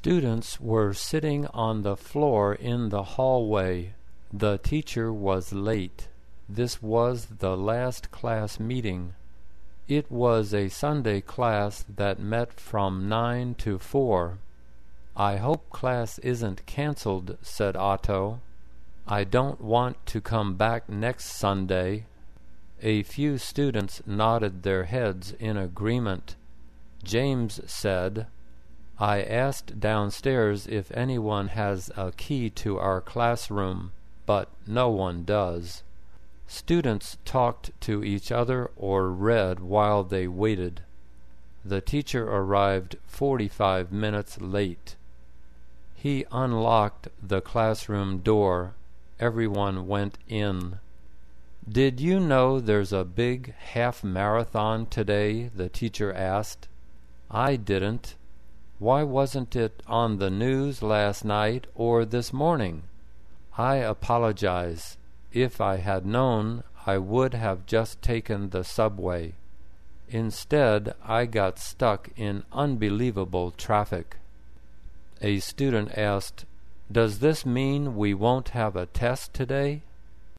Students were sitting on the floor in the hallway. The teacher was late. This was the last class meeting. It was a Sunday class that met from 9 to 4. "I hope class isn't canceled," said Otto. "I don't want to come back next Sunday." A few students nodded their heads in agreement. James said, "I asked downstairs if anyone has a key to our classroom, but no one does." Students talked to each other or read while they waited. The teacher arrived 45 minutes late. He unlocked the classroom door. Everyone went in. "Did you know there's a big half-marathon today?" the teacher asked. "I didn't. Why wasn't it on the news last night or this morning?" "I apologize. If I had known, I would have just taken the subway. Instead, I got stuck in unbelievable traffic." A student asked, "Does this mean we won't have a test today?"